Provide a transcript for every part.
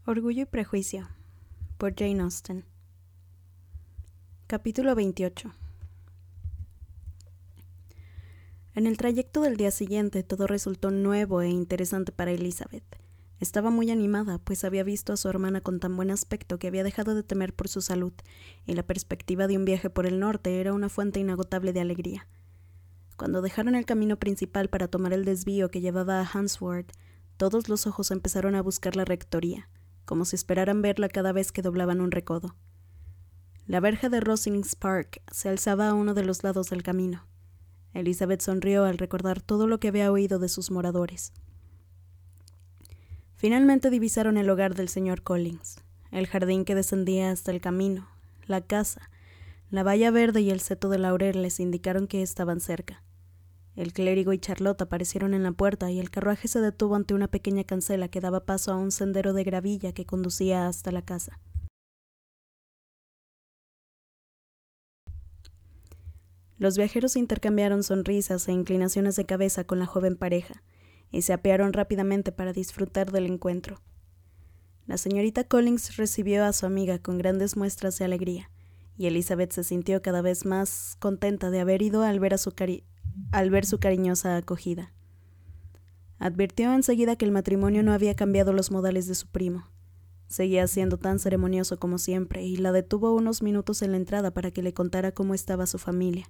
Orgullo y prejuicio, por Jane Austen. Capítulo 28. En el trayecto del día siguiente todo resultó nuevo e interesante para Elizabeth. Estaba muy animada, pues había visto a su hermana con tan buen aspecto que había dejado de temer por su salud, y la perspectiva de un viaje por el norte era una fuente inagotable de alegría. Cuando dejaron el camino principal para tomar el desvío que llevaba a Handsworth, todos los ojos empezaron a buscar la rectoría, como si esperaran verla cada vez que doblaban un recodo. La verja de Rosings Park se alzaba a uno de los lados del camino. Elizabeth sonrió al recordar todo lo que había oído de sus moradores. Finalmente divisaron el hogar del señor Collins, el jardín que descendía hasta el camino, la casa, la valla verde y el seto de laurel les indicaron que estaban cerca. El clérigo y Charlotte aparecieron en la puerta y el carruaje se detuvo ante una pequeña cancela que daba paso a un sendero de gravilla que conducía hasta la casa. Los viajeros intercambiaron sonrisas e inclinaciones de cabeza con la joven pareja y se apearon rápidamente para disfrutar del encuentro. La señorita Collins recibió a su amiga con grandes muestras de alegría, y Elizabeth se sintió cada vez más contenta de haber ido al ver su cariñosa acogida. Advirtió enseguida que el matrimonio no había cambiado los modales de su primo. Seguía siendo tan ceremonioso como siempre, y la detuvo unos minutos en la entrada para que le contara cómo estaba su familia.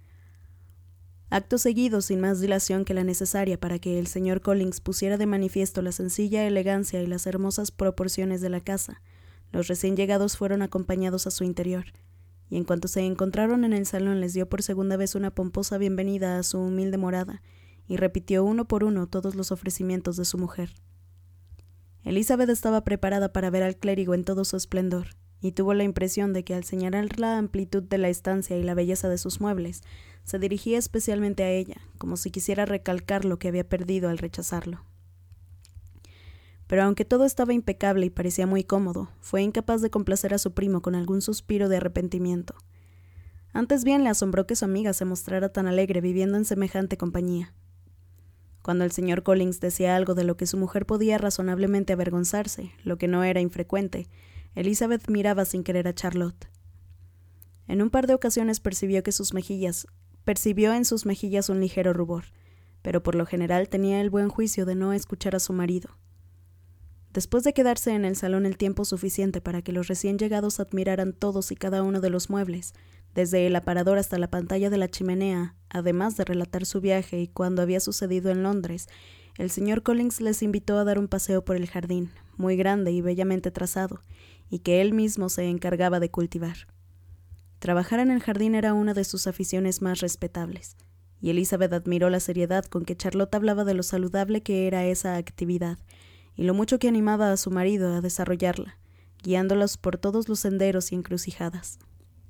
Acto seguido, sin más dilación que la necesaria para que el señor Collins pusiera de manifiesto la sencilla elegancia y las hermosas proporciones de la casa, los recién llegados fueron acompañados a su interior, y en cuanto se encontraron en el salón les dio por segunda vez una pomposa bienvenida a su humilde morada, y repitió uno por uno todos los ofrecimientos de su mujer. Elizabeth estaba preparada para ver al clérigo en todo su esplendor, y tuvo la impresión de que al señalar la amplitud de la estancia y la belleza de sus muebles, se dirigía especialmente a ella, como si quisiera recalcar lo que había perdido al rechazarlo. Pero aunque todo estaba impecable y parecía muy cómodo, fue incapaz de complacer a su primo con algún suspiro de arrepentimiento. Antes bien le asombró que su amiga se mostrara tan alegre viviendo en semejante compañía. Cuando el señor Collins decía algo de lo que su mujer podía razonablemente avergonzarse, lo que no era infrecuente, Elizabeth miraba sin querer a Charlotte. En un par de ocasiones percibió en sus mejillas un ligero rubor, pero por lo general tenía el buen juicio de no escuchar a su marido. Después de quedarse en el salón el tiempo suficiente para que los recién llegados admiraran todos y cada uno de los muebles, desde el aparador hasta la pantalla de la chimenea, además de relatar su viaje y cuándo había sucedido en Londres, el señor Collins les invitó a dar un paseo por el jardín, muy grande y bellamente trazado, y que él mismo se encargaba de cultivar. Trabajar en el jardín era una de sus aficiones más respetables, y Elizabeth admiró la seriedad con que Charlotte hablaba de lo saludable que era esa actividad, y lo mucho que animaba a su marido a desarrollarla, guiándolos por todos los senderos y encrucijadas.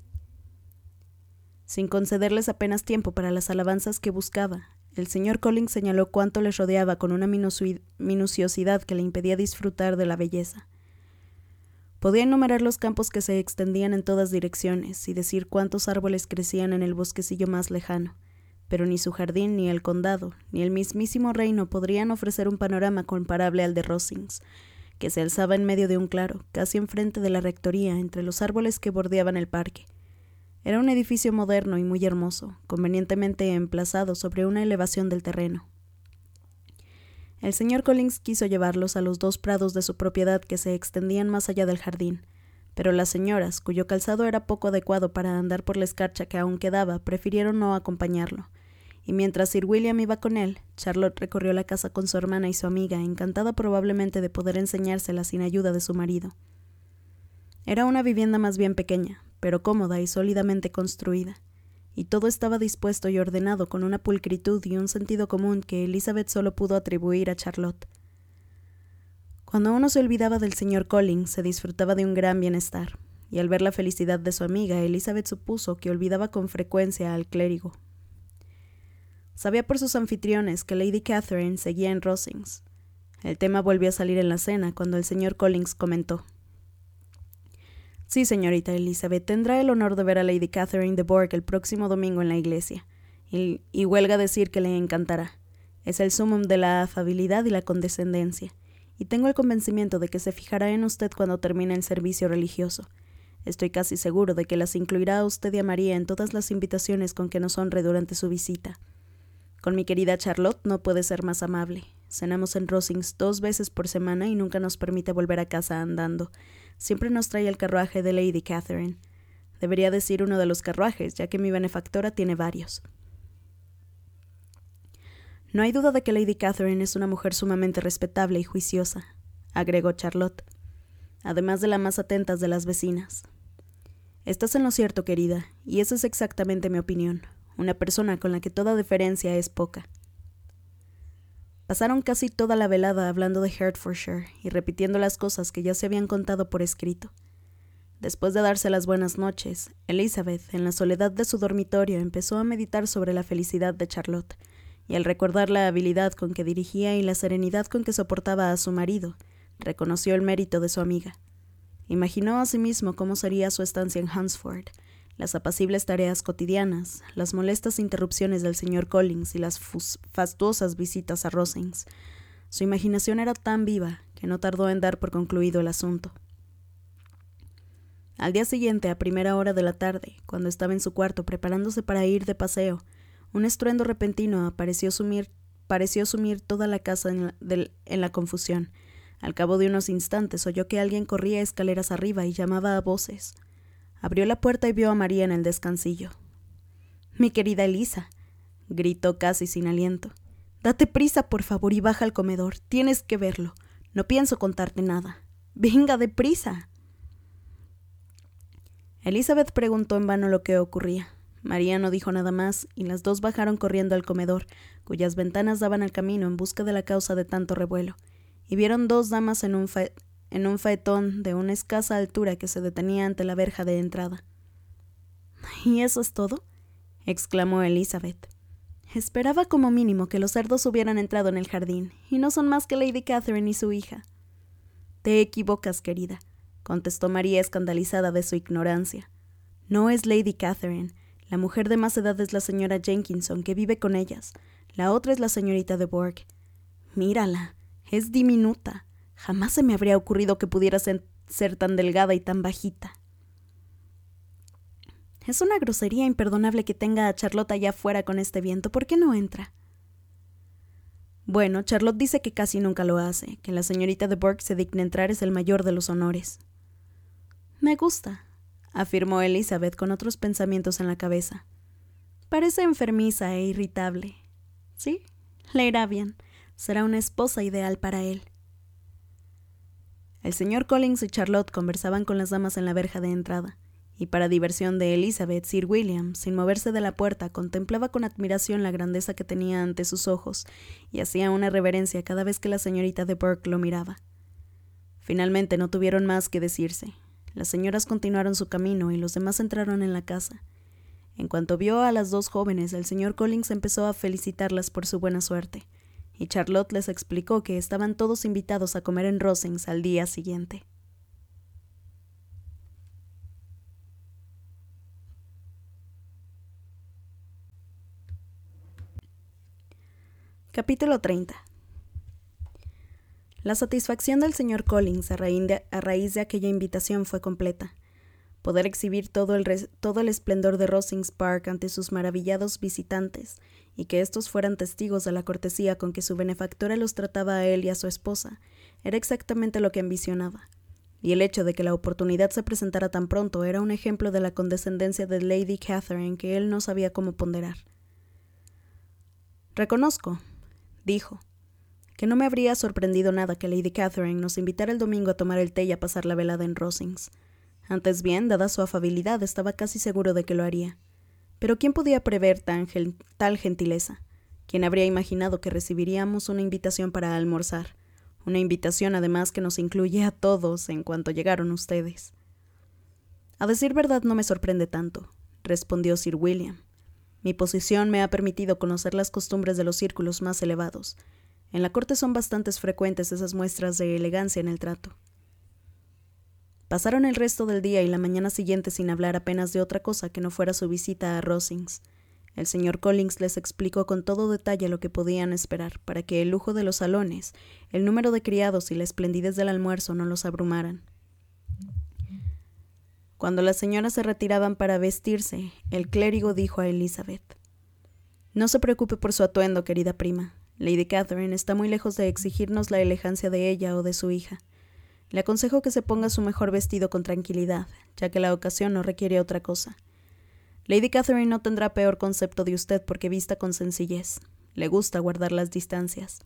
Sin concederles apenas tiempo para las alabanzas que buscaba, el señor Collins señaló cuánto les rodeaba con una minuciosidad que le impedía disfrutar de la belleza. Podía enumerar los campos que se extendían en todas direcciones y decir cuántos árboles crecían en el bosquecillo más lejano, pero ni su jardín, ni el condado, ni el mismísimo reino podrían ofrecer un panorama comparable al de Rosings, que se alzaba en medio de un claro, casi enfrente de la rectoría, entre los árboles que bordeaban el parque. Era un edificio moderno y muy hermoso, convenientemente emplazado sobre una elevación del terreno. El señor Collins quiso llevarlos a los 2 prados de su propiedad que se extendían más allá del jardín, pero las señoras, cuyo calzado era poco adecuado para andar por la escarcha que aún quedaba, prefirieron no acompañarlo, y mientras Sir William iba con él, Charlotte recorrió la casa con su hermana y su amiga, encantada probablemente de poder enseñársela sin ayuda de su marido. Era una vivienda más bien pequeña, pero cómoda y sólidamente construida, y todo estaba dispuesto y ordenado con una pulcritud y un sentido común que Elizabeth solo pudo atribuir a Charlotte. Cuando uno se olvidaba del señor Collins, se disfrutaba de un gran bienestar, y al ver la felicidad de su amiga, Elizabeth supuso que olvidaba con frecuencia al clérigo. Sabía por sus anfitriones que Lady Catherine seguía en Rosings. El tema volvió a salir en la cena cuando el señor Collins comentó: «Sí, señorita Elizabeth, tendrá el honor de ver a Lady Catherine de Bourgh el próximo domingo en la iglesia, y huelga decir que le encantará. Es el sumum de la afabilidad y la condescendencia, y tengo el convencimiento de que se fijará en usted cuando termine el servicio religioso. Estoy casi seguro de que las incluirá a usted y a María en todas las invitaciones con que nos honre durante su visita. Con mi querida Charlotte no puede ser más amable. Cenamos en Rosings 2 veces por semana y nunca nos permite volver a casa andando. Siempre nos trae el carruaje de Lady Catherine. Debería decir uno de los carruajes, ya que mi benefactora tiene varios. No hay duda de que Lady Catherine es una mujer sumamente respetable y juiciosa, agregó Charlotte, además de la más atenta de las vecinas. Estás en lo cierto, querida, y esa es exactamente mi opinión. Una persona con la que toda deferencia es poca. Pasaron casi toda la velada hablando de Hertfordshire y repitiendo las cosas que ya se habían contado por escrito. Después de darse las buenas noches, Elizabeth, en la soledad de su dormitorio, empezó a meditar sobre la felicidad de Charlotte, y al recordar la habilidad con que dirigía y la serenidad con que soportaba a su marido, reconoció el mérito de su amiga. Imaginó asimismo cómo sería su estancia en Hunsford, las apacibles tareas cotidianas, las molestas interrupciones del señor Collins y las fastuosas visitas a Rosings. Su imaginación era tan viva que no tardó en dar por concluido el asunto. Al día siguiente, a primera hora de la tarde, cuando estaba en su cuarto preparándose para ir de paseo, un estruendo repentino pareció sumir toda la casa en la confusión. Al cabo de unos instantes oyó que alguien corría escaleras arriba y llamaba a voces. Abrió la puerta y vio a María en el descansillo. «Mi querida Elisa», gritó casi sin aliento. «Date prisa, por favor, y baja al comedor. Tienes que verlo. No pienso contarte nada. ¡Venga, deprisa!». Elizabeth preguntó en vano lo que ocurría. María no dijo nada más, y las dos bajaron corriendo al comedor, cuyas ventanas daban al camino en busca de la causa de tanto revuelo, y vieron 2 damas en un faetón de una escasa altura que se detenía ante la verja de entrada. «¿Y eso es todo?», exclamó Elizabeth. «Esperaba como mínimo que los cerdos hubieran entrado en el jardín, y no son más que Lady Catherine y su hija». «Te equivocas, querida», contestó María escandalizada de su ignorancia. «No es Lady Catherine. La mujer de más edad es la señora Jenkinson, que vive con ellas. La otra es la señorita de Bourgh. Mírala, es diminuta. Jamás se me habría ocurrido que pudiera ser tan delgada y tan bajita». «Es una grosería imperdonable que tenga a Charlotte allá afuera con este viento. ¿Por qué no entra?». «Bueno, Charlotte dice que casi nunca lo hace, que la señorita de Bourgh se digne entrar es el mayor de los honores». «Me gusta», afirmó Elizabeth con otros pensamientos en la cabeza. «Parece enfermiza e irritable. Sí, le irá bien. Será una esposa ideal para él». El señor Collins y Charlotte conversaban con las damas en la verja de entrada, y para diversión de Elizabeth, Sir William, sin moverse de la puerta, contemplaba con admiración la grandeza que tenía ante sus ojos y hacía una reverencia cada vez que la señorita de Bourgh lo miraba. Finalmente no tuvieron más que decirse. Las señoras continuaron su camino y los demás entraron en la casa. En cuanto vio a las 2 jóvenes, el señor Collins empezó a felicitarlas por su buena suerte, y Charlotte les explicó que estaban todos invitados a comer en Rosings al día siguiente. Capítulo 30. La satisfacción del señor Collins a raíz de aquella invitación fue completa. Poder exhibir todo el esplendor de Rosings Park ante sus maravillados visitantes, y que éstos fueran testigos de la cortesía con que su benefactora los trataba a él y a su esposa, era exactamente lo que ambicionaba, y el hecho de que la oportunidad se presentara tan pronto era un ejemplo de la condescendencia de Lady Catherine que él no sabía cómo ponderar. «Reconozco», dijo, «que no me habría sorprendido nada que Lady Catherine nos invitara el domingo a tomar el té y a pasar la velada en Rosings. Antes bien, dada su afabilidad, estaba casi seguro de que lo haría. Pero ¿quién podía prever tal gentileza? ¿Quién habría imaginado que recibiríamos una invitación para almorzar? Una invitación, además, que nos incluye a todos en cuanto llegaron ustedes». «A decir verdad, no me sorprende tanto», respondió Sir William. «Mi posición me ha permitido conocer las costumbres de los círculos más elevados. En la corte son bastante frecuentes esas muestras de elegancia en el trato». Pasaron el resto del día y la mañana siguiente sin hablar apenas de otra cosa que no fuera su visita a Rosings. El señor Collins les explicó con todo detalle lo que podían esperar, para que el lujo de los salones, el número de criados y la esplendidez del almuerzo no los abrumaran. Cuando las señoras se retiraban para vestirse, el clérigo dijo a Elizabeth: «No se preocupe por su atuendo, querida prima. Lady Catherine está muy lejos de exigirnos la elegancia de ella o de su hija. Le aconsejo que se ponga su mejor vestido con tranquilidad, ya que la ocasión no requiere otra cosa. Lady Catherine no tendrá peor concepto de usted porque vista con sencillez. Le gusta guardar las distancias».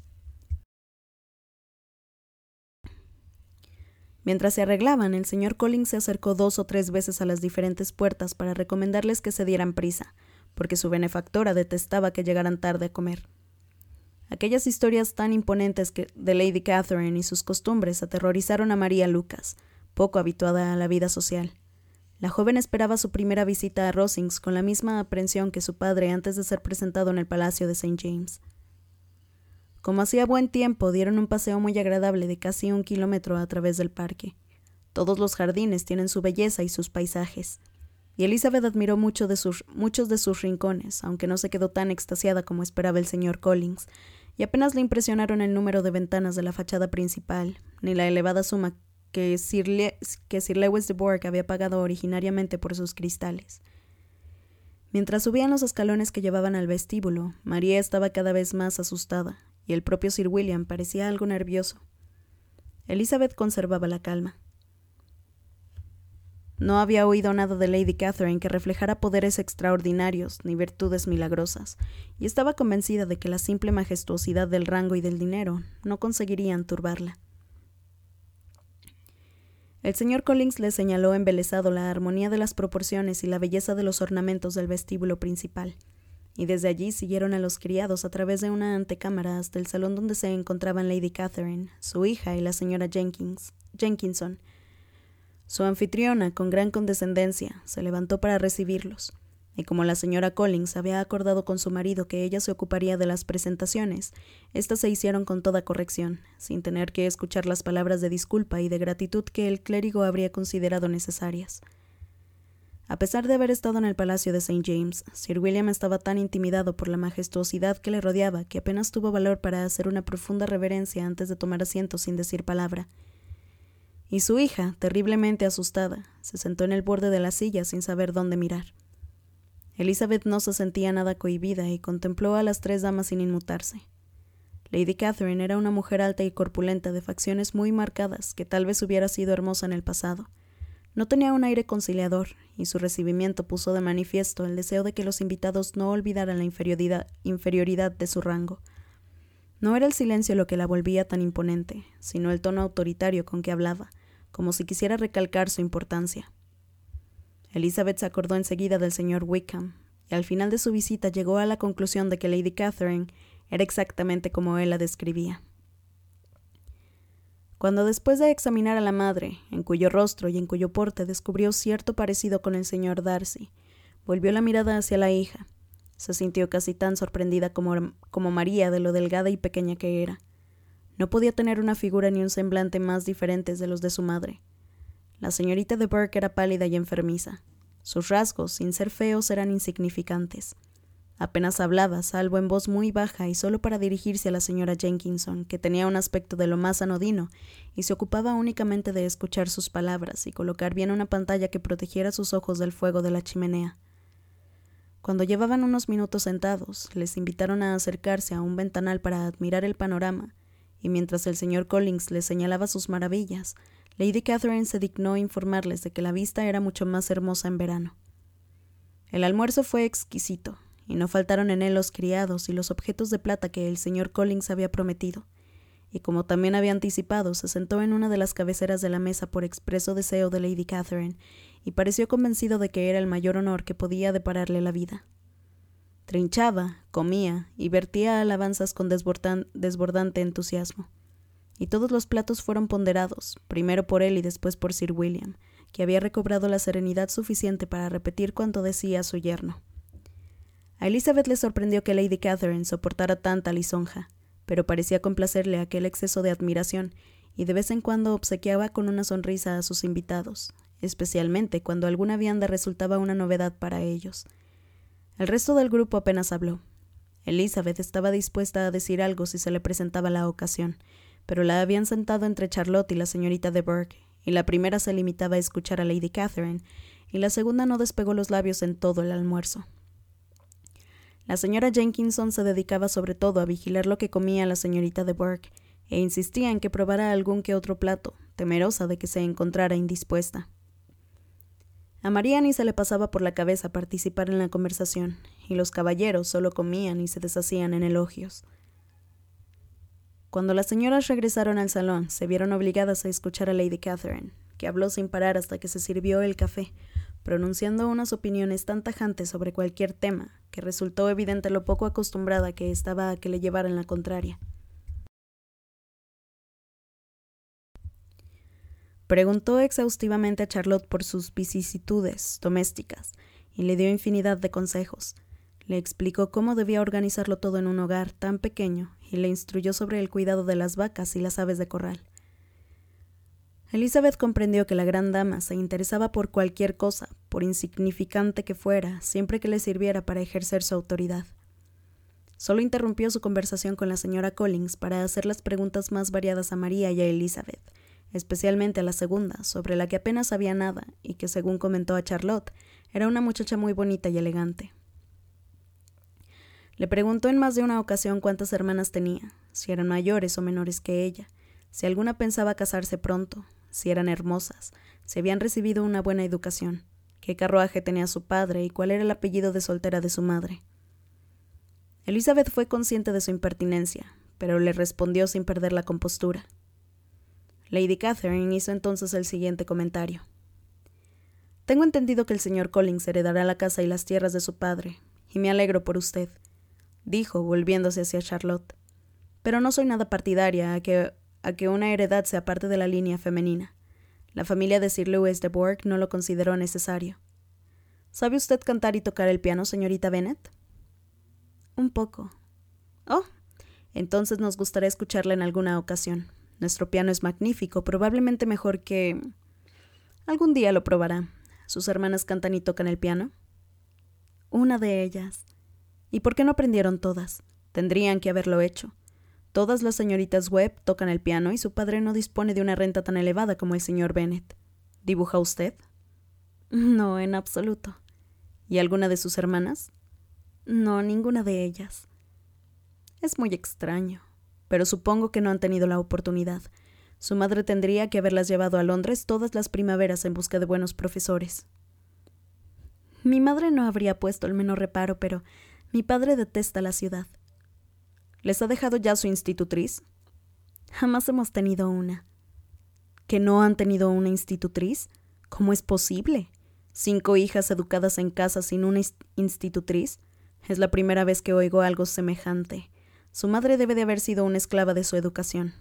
Mientras se arreglaban, el señor Collins se acercó 2 o 3 veces a las diferentes puertas para recomendarles que se dieran prisa, porque su benefactora detestaba que llegaran tarde a comer. Aquellas historias tan imponentes de Lady Catherine y sus costumbres aterrorizaron a María Lucas, poco habituada a la vida social. La joven esperaba su primera visita a Rosings con la misma aprensión que su padre antes de ser presentado en el Palacio de St. James. Como hacía buen tiempo, dieron un paseo muy agradable de casi 1 kilómetro a través del parque. Todos los jardines tienen su belleza y sus paisajes, y Elizabeth admiró muchos de sus rincones, aunque no se quedó tan extasiada como esperaba el señor Collins, y apenas le impresionaron el número de ventanas de la fachada principal, ni la elevada suma que Sir Lewis de Bourgh había pagado originariamente por sus cristales. Mientras subían los escalones que llevaban al vestíbulo, María estaba cada vez más asustada, y el propio Sir William parecía algo nervioso. Elizabeth conservaba la calma. No había oído nada de Lady Catherine que reflejara poderes extraordinarios ni virtudes milagrosas, y estaba convencida de que la simple majestuosidad del rango y del dinero no conseguirían turbarla. El señor Collins le señaló embelesado la armonía de las proporciones y la belleza de los ornamentos del vestíbulo principal, y desde allí siguieron a los criados a través de una antecámara hasta el salón donde se encontraban Lady Catherine, su hija y la señora Jenkinson. Su anfitriona, con gran condescendencia, se levantó para recibirlos, y como la señora Collins había acordado con su marido que ella se ocuparía de las presentaciones, éstas se hicieron con toda corrección, sin tener que escuchar las palabras de disculpa y de gratitud que el clérigo habría considerado necesarias. A pesar de haber estado en el Palacio de St. James, Sir William estaba tan intimidado por la majestuosidad que le rodeaba que apenas tuvo valor para hacer una profunda reverencia antes de tomar asiento sin decir palabra. Y su hija, terriblemente asustada, se sentó en el borde de la silla sin saber dónde mirar. Elizabeth no se sentía nada cohibida y contempló a las 3 damas sin inmutarse. Lady Catherine era una mujer alta y corpulenta de facciones muy marcadas que tal vez hubiera sido hermosa en el pasado. No tenía un aire conciliador, y su recibimiento puso de manifiesto el deseo de que los invitados no olvidaran la inferioridad de su rango. No era el silencio lo que la volvía tan imponente, sino el tono autoritario con que hablaba, como si quisiera recalcar su importancia. Elizabeth se acordó enseguida del señor Wickham, y al final de su visita llegó a la conclusión de que Lady Catherine era exactamente como él la describía. Cuando después de examinar a la madre, en cuyo rostro y en cuyo porte descubrió cierto parecido con el señor Darcy, volvió la mirada hacia la hija. Se sintió casi tan sorprendida como María de lo delgada y pequeña que era. No podía tener una figura ni un semblante más diferentes de los de su madre. La señorita de Bourgh era pálida y enfermiza. Sus rasgos, sin ser feos, eran insignificantes. Apenas hablaba, salvo en voz muy baja y solo para dirigirse a la señora Jenkinson, que tenía un aspecto de lo más anodino y se ocupaba únicamente de escuchar sus palabras y colocar bien una pantalla que protegiera sus ojos del fuego de la chimenea. Cuando llevaban unos minutos sentados, les invitaron a acercarse a un ventanal para admirar el panorama, y mientras el señor Collins les señalaba sus maravillas, Lady Catherine se dignó informarles de que la vista era mucho más hermosa en verano. El almuerzo fue exquisito, y no faltaron en él los criados y los objetos de plata que el señor Collins había prometido, y como también había anticipado, se sentó en una de las cabeceras de la mesa por expreso deseo de Lady Catherine, y pareció convencido de que era el mayor honor que podía depararle la vida. Trinchaba, comía y vertía alabanzas con desbordante entusiasmo. Y todos los platos fueron ponderados, primero por él y después por Sir William, que había recobrado la serenidad suficiente para repetir cuanto decía su yerno. A Elizabeth le sorprendió que Lady Catherine soportara tanta lisonja, pero parecía complacerle aquel exceso de admiración, y de vez en cuando obsequiaba con una sonrisa a sus invitados, especialmente cuando alguna vianda resultaba una novedad para ellos. El resto del grupo apenas habló. Elizabeth estaba dispuesta a decir algo si se le presentaba la ocasión, pero la habían sentado entre Charlotte y la señorita de Bourgh, y la primera se limitaba a escuchar a Lady Catherine, y la segunda no despegó los labios en todo el almuerzo. La señora Jenkinson se dedicaba sobre todo a vigilar lo que comía la señorita de Bourgh, e insistía en que probara algún que otro plato, temerosa de que se encontrara indispuesta. A María ni se le pasaba por la cabeza participar en la conversación, y los caballeros solo comían y se deshacían en elogios. Cuando las señoras regresaron al salón, se vieron obligadas a escuchar a Lady Catherine, que habló sin parar hasta que se sirvió el café, pronunciando unas opiniones tan tajantes sobre cualquier tema, que resultó evidente lo poco acostumbrada que estaba a que le llevaran la contraria. Preguntó exhaustivamente a Charlotte por sus vicisitudes domésticas y le dio infinidad de consejos. Le explicó cómo debía organizarlo todo en un hogar tan pequeño y le instruyó sobre el cuidado de las vacas y las aves de corral. Elizabeth comprendió que la gran dama se interesaba por cualquier cosa, por insignificante que fuera, siempre que le sirviera para ejercer su autoridad. Solo interrumpió su conversación con la señora Collins para hacer las preguntas más variadas a María y a Elizabeth, especialmente a la segunda, sobre la que apenas sabía nada y que, según comentó a Charlotte, era una muchacha muy bonita y elegante. Le preguntó en más de una ocasión cuántas hermanas tenía, si eran mayores o menores que ella, si alguna pensaba casarse pronto, si eran hermosas, si habían recibido una buena educación, qué carruaje tenía su padre y cuál era el apellido de soltera de su madre. Elizabeth fue consciente de su impertinencia, pero le respondió sin perder la compostura. Lady Catherine hizo entonces el siguiente comentario. Tengo entendido que el señor Collins heredará la casa y las tierras de su padre, y me alegro por usted, dijo, volviéndose hacia Charlotte. Pero no soy nada partidaria a que una heredad sea parte de la línea femenina. La familia de Sir Lewis de Bourgh no lo consideró necesario. ¿Sabe usted cantar y tocar el piano, señorita Bennet? Un poco. Oh, entonces nos gustaría escucharla en alguna ocasión. Nuestro piano es magnífico, probablemente mejor que... Algún día lo probará. ¿Sus hermanas cantan y tocan el piano? Una de ellas. ¿Y por qué no aprendieron todas? Tendrían que haberlo hecho. Todas las señoritas Webb tocan el piano y su padre no dispone de una renta tan elevada como el señor Bennet. ¿Dibuja usted? No, en absoluto. ¿Y alguna de sus hermanas? No, ninguna de ellas. Es muy extraño, pero supongo que no han tenido la oportunidad. Su madre tendría que haberlas llevado a Londres todas las primaveras en busca de buenos profesores. Mi madre no habría puesto el menor reparo, pero mi padre detesta la ciudad. ¿Les ha dejado ya su institutriz? Jamás hemos tenido una. ¿Que no han tenido una institutriz? ¿Cómo es posible? 5 hijas educadas en casa sin una institutriz. Es la primera vez que oigo algo semejante. Su madre debe de haber sido una esclava de su educación.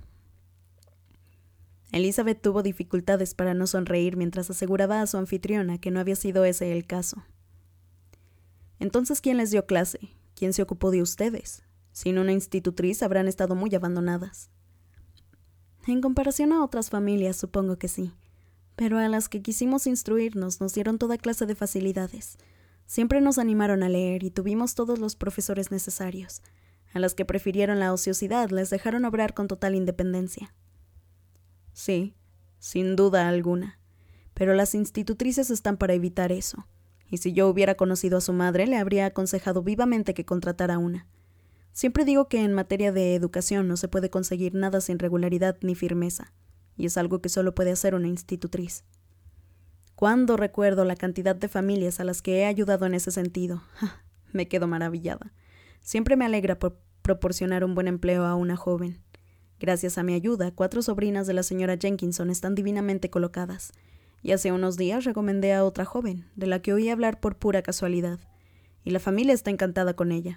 Elizabeth tuvo dificultades para no sonreír mientras aseguraba a su anfitriona que no había sido ese el caso. Entonces, ¿quién les dio clase? ¿Quién se ocupó de ustedes? Sin una institutriz habrán estado muy abandonadas. En comparación a otras familias, supongo que sí. Pero a las que quisimos instruirnos nos dieron toda clase de facilidades. Siempre nos animaron a leer y tuvimos todos los profesores necesarios. A las que prefirieron la ociosidad les dejaron obrar con total independencia. Sí, sin duda alguna. Pero las institutrices están para evitar eso. Y si yo hubiera conocido a su madre, le habría aconsejado vivamente que contratara una. Siempre digo que en materia de educación no se puede conseguir nada sin regularidad ni firmeza, y es algo que solo puede hacer una institutriz. Cuando recuerdo la cantidad de familias a las que he ayudado en ese sentido, me quedo maravillada. Siempre me alegra por proporcionar un buen empleo a una joven. Gracias a mi ayuda, 4 sobrinas de la señora Jenkinson están divinamente colocadas, y hace unos días recomendé a otra joven, de la que oí hablar por pura casualidad, y la familia está encantada con ella.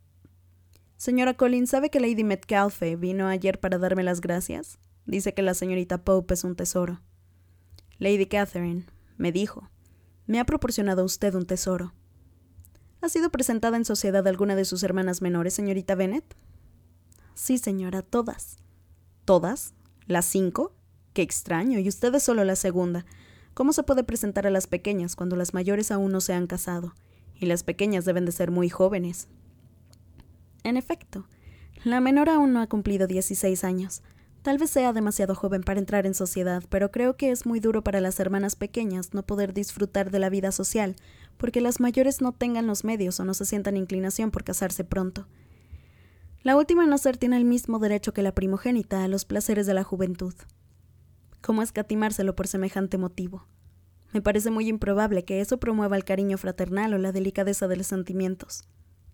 Señora Collins, ¿sabe que Lady Metcalfe vino ayer para darme las gracias? Dice que la señorita Pope es un tesoro. Lady Catherine, me dijo, me ha proporcionado usted un tesoro. ¿Ha sido presentada en sociedad alguna de sus hermanas menores, señorita Bennet? Sí, señora, todas. ¿Todas? ¿Las 5? Qué extraño, y usted es solo la segunda. ¿Cómo se puede presentar a las pequeñas cuando las mayores aún no se han casado? y las pequeñas deben de ser muy jóvenes. En efecto, la menor aún no ha cumplido 16 años. Tal vez sea demasiado joven para entrar en sociedad, pero creo que es muy duro para las hermanas pequeñas no poder disfrutar de la vida social, porque las mayores no tengan los medios o no se sientan inclinación por casarse pronto. La última en nacer tiene el mismo derecho que la primogénita a los placeres de la juventud. ¿Cómo escatimárselo por semejante motivo? Me parece muy improbable que eso promueva el cariño fraternal o la delicadeza de los sentimientos.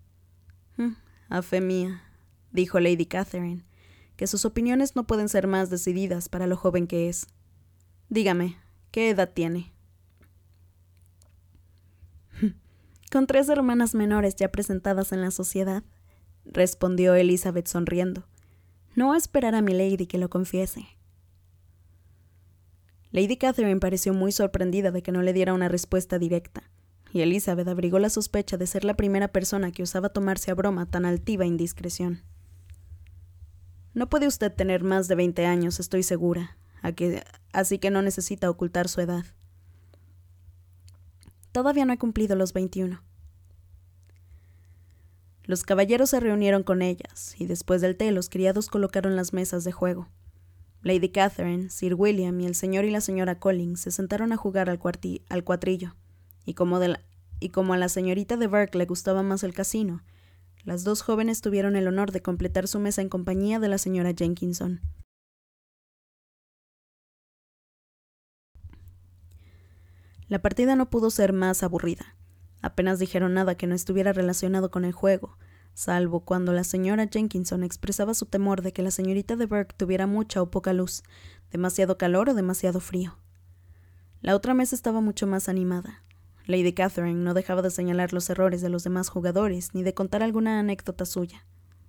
A fe mía, dijo Lady Catherine, que sus opiniones no pueden ser más decididas para lo joven que es. Dígame, ¿qué edad tiene? Con 3 hermanas menores ya presentadas en la sociedad, respondió Elizabeth sonriendo. No esperará a mi lady que lo confiese. Lady Catherine pareció muy sorprendida de que no le diera una respuesta directa, y Elizabeth abrigó la sospecha de ser la primera persona que osaba tomarse a broma tan altiva indiscreción. No puede usted tener más de 20 años, estoy segura, así que no necesita ocultar su edad. Todavía no he cumplido los 21. Los caballeros se reunieron con ellas, y después del té los criados colocaron las mesas de juego. Lady Catherine, Sir William y el señor y la señora Collins se sentaron a jugar al cuatrillo, y como a la señorita de Burke le gustaba más el casino, las dos jóvenes tuvieron el honor de completar su mesa en compañía de la señora Jenkinson. La partida no pudo ser más aburrida. Apenas dijeron nada que no estuviera relacionado con el juego, salvo cuando la señora Jenkinson expresaba su temor de que la señorita de Burke tuviera mucha o poca luz, demasiado calor o demasiado frío. La otra mesa estaba mucho más animada. Lady Catherine no dejaba de señalar los errores de los demás jugadores ni de contar alguna anécdota suya.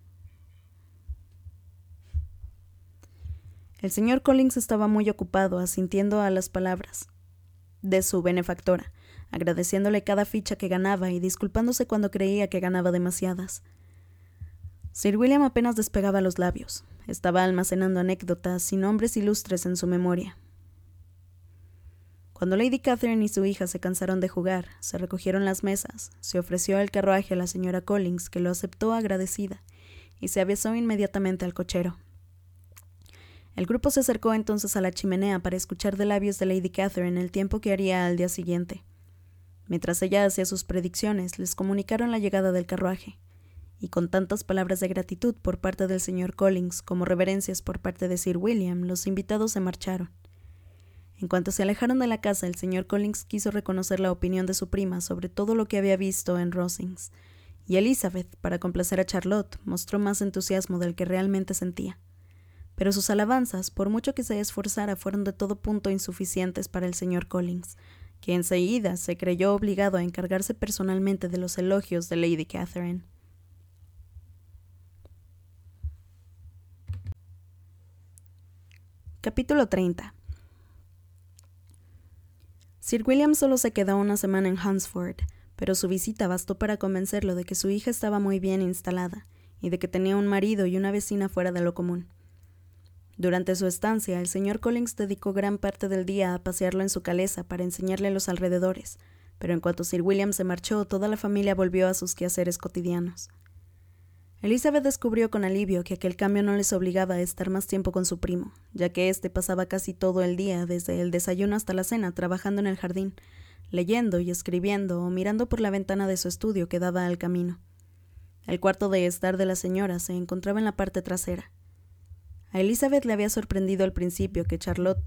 El señor Collins estaba muy ocupado asintiendo a las palabras de su benefactora, agradeciéndole cada ficha que ganaba y disculpándose cuando creía que ganaba demasiadas. Sir William apenas despegaba los labios. Estaba almacenando anécdotas y nombres ilustres en su memoria. Cuando Lady Catherine y su hija se cansaron de jugar, se recogieron las mesas, se ofreció el carruaje a la señora Collins, que lo aceptó agradecida, y se aviasó inmediatamente al cochero. El grupo se acercó entonces a la chimenea para escuchar de labios de Lady Catherine el tiempo que haría al día siguiente. Mientras ella hacía sus predicciones, les comunicaron la llegada del carruaje, y con tantas palabras de gratitud por parte del señor Collins como reverencias por parte de Sir William, los invitados se marcharon. En cuanto se alejaron de la casa, el señor Collins quiso reconocer la opinión de su prima sobre todo lo que había visto en Rosings, y Elizabeth, para complacer a Charlotte, mostró más entusiasmo del que realmente sentía. Pero sus alabanzas, por mucho que se esforzara, fueron de todo punto insuficientes para el señor Collins, que enseguida se creyó obligado a encargarse personalmente de los elogios de Lady Catherine. Capítulo 30. Sir William solo se quedó una semana en Hunsford, pero su visita bastó para convencerlo de que su hija estaba muy bien instalada, y de que tenía un marido y una vecina fuera de lo común. Durante su estancia, el señor Collins dedicó gran parte del día a pasearlo en su calesa para enseñarle los alrededores, pero en cuanto Sir William se marchó, toda la familia volvió a sus quehaceres cotidianos. Elizabeth descubrió con alivio que aquel cambio no les obligaba a estar más tiempo con su primo, ya que éste pasaba casi todo el día, desde el desayuno hasta la cena, trabajando en el jardín, leyendo y escribiendo o mirando por la ventana de su estudio que daba al camino. El cuarto de estar de la señora se encontraba en la parte trasera. A Elizabeth le había sorprendido al principio que Charlotte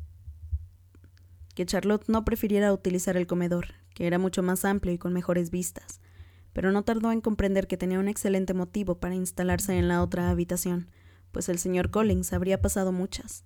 no prefiriera utilizar el comedor, que era mucho más amplio y con mejores vistas, pero no tardó en comprender que tenía un excelente motivo para instalarse en la otra habitación, pues el señor Collins habría pasado muchas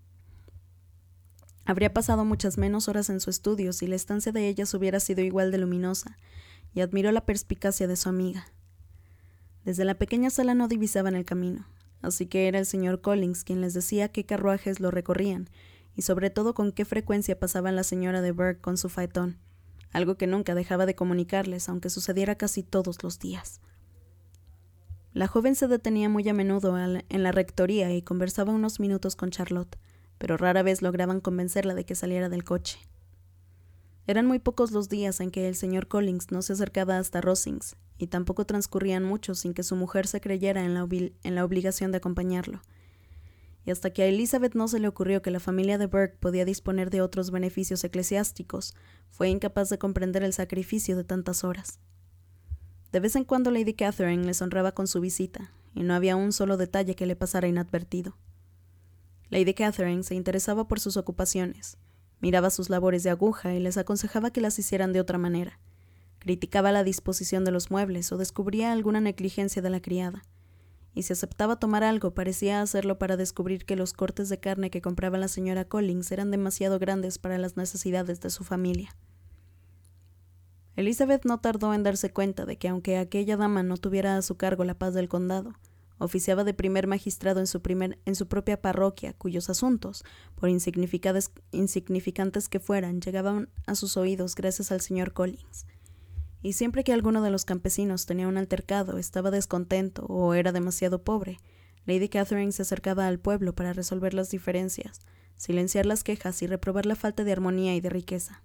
menos horas en su estudio si la estancia de ellas hubiera sido igual de luminosa, y admiró la perspicacia de su amiga. Desde la pequeña sala no divisaban el camino, así que era el señor Collins quien les decía qué carruajes lo recorrían, y sobre todo con qué frecuencia pasaban la señora de Burke con su faetón, algo que nunca dejaba de comunicarles, aunque sucediera casi todos los días. La joven se detenía muy a menudo en la rectoría y conversaba unos minutos con Charlotte, pero rara vez lograban convencerla de que saliera del coche. Eran muy pocos los días en que el señor Collins no se acercaba hasta Rosings, y tampoco transcurrían muchos sin que su mujer se creyera en la obligación de acompañarlo. Y hasta que a Elizabeth no se le ocurrió que la familia de Burke podía disponer de otros beneficios eclesiásticos, fue incapaz de comprender el sacrificio de tantas horas. De vez en cuando Lady Catherine les honraba con su visita, y no había un solo detalle que le pasara inadvertido. Lady Catherine se interesaba por sus ocupaciones, miraba sus labores de aguja y les aconsejaba que las hicieran de otra manera. Criticaba la disposición de los muebles o descubría alguna negligencia de la criada. Y si aceptaba tomar algo, parecía hacerlo para descubrir que los cortes de carne que compraba la señora Collins eran demasiado grandes para las necesidades de su familia. Elizabeth no tardó en darse cuenta de que aunque aquella dama no tuviera a su cargo la paz del condado, oficiaba de primer magistrado en su propia parroquia, cuyos asuntos, por insignificantes que fueran, llegaban a sus oídos gracias al señor Collins. Y siempre que alguno de los campesinos tenía un altercado, estaba descontento o era demasiado pobre, Lady Catherine se acercaba al pueblo para resolver las diferencias, silenciar las quejas y reprobar la falta de armonía y de riqueza.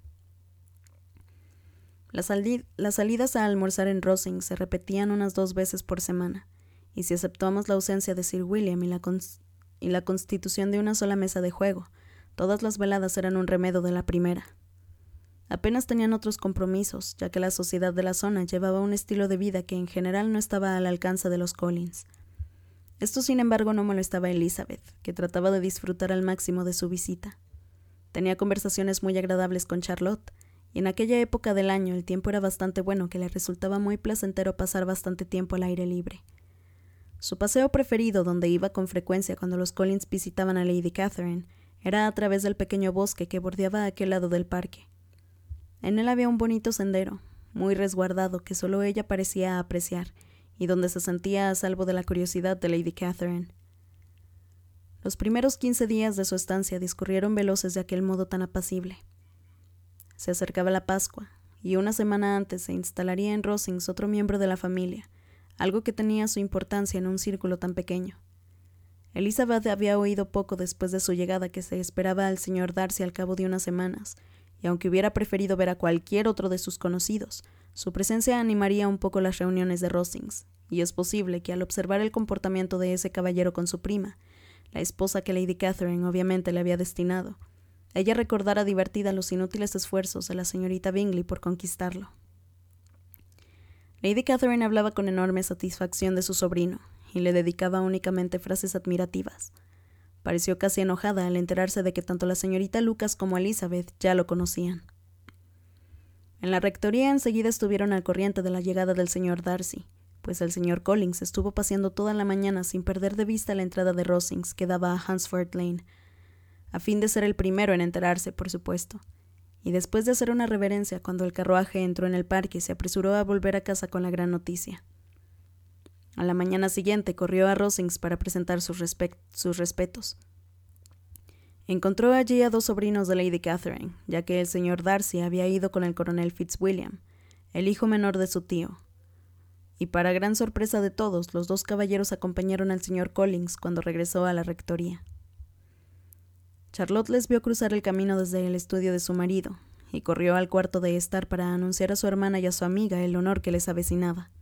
Las salidas a almorzar en Rosings se repetían unas 2 veces por semana, y si aceptamos la ausencia de Sir William y la constitución de una sola mesa de juego, todas las veladas eran un remedio de la primera. Apenas tenían otros compromisos, ya que la sociedad de la zona llevaba un estilo de vida que en general no estaba al alcance de los Collins. Esto, sin embargo, no molestaba a Elizabeth, que trataba de disfrutar al máximo de su visita. Tenía conversaciones muy agradables con Charlotte, y en aquella época del año el tiempo era bastante bueno que le resultaba muy placentero pasar bastante tiempo al aire libre. Su paseo preferido, donde iba con frecuencia cuando los Collins visitaban a Lady Catherine, era a través del pequeño bosque que bordeaba aquel lado del parque. En él había un bonito sendero, muy resguardado, que solo ella parecía apreciar, y donde se sentía a salvo de la curiosidad de Lady Catherine. Los primeros 15 días de su estancia discurrieron veloces de aquel modo tan apacible. Se acercaba la Pascua, y una semana antes se instalaría en Rosings otro miembro de la familia, algo que tenía su importancia en un círculo tan pequeño. Elizabeth había oído poco después de su llegada que se esperaba al señor Darcy al cabo de unas semanas, y aunque hubiera preferido ver a cualquier otro de sus conocidos, su presencia animaría un poco las reuniones de Rosings, y es posible que al observar el comportamiento de ese caballero con su prima, la esposa que Lady Catherine obviamente le había destinado, ella recordara divertida los inútiles esfuerzos de la señorita Bingley por conquistarlo. Lady Catherine hablaba con enorme satisfacción de su sobrino, y le dedicaba únicamente frases admirativas. Pareció casi enojada al enterarse de que tanto la señorita Lucas como Elizabeth ya lo conocían. En la rectoría enseguida estuvieron al corriente de la llegada del señor Darcy, pues el señor Collins estuvo paseando toda la mañana sin perder de vista la entrada de Rosings que daba a Hunsford Lane, a fin de ser el primero en enterarse, por supuesto, y después de hacer una reverencia cuando el carruaje entró en el parque, se apresuró a volver a casa con la gran noticia. A la mañana siguiente corrió a Rosings para presentar sus respetos. Encontró allí a 2 sobrinos de Lady Catherine, ya que el señor Darcy había ido con el coronel Fitzwilliam, el hijo menor de su tío. Y para gran sorpresa de todos, los 2 caballeros acompañaron al señor Collins cuando regresó a la rectoría. Charlotte les vio cruzar el camino desde el estudio de su marido, y corrió al cuarto de estar para anunciar a su hermana y a su amiga el honor que les avecinaba.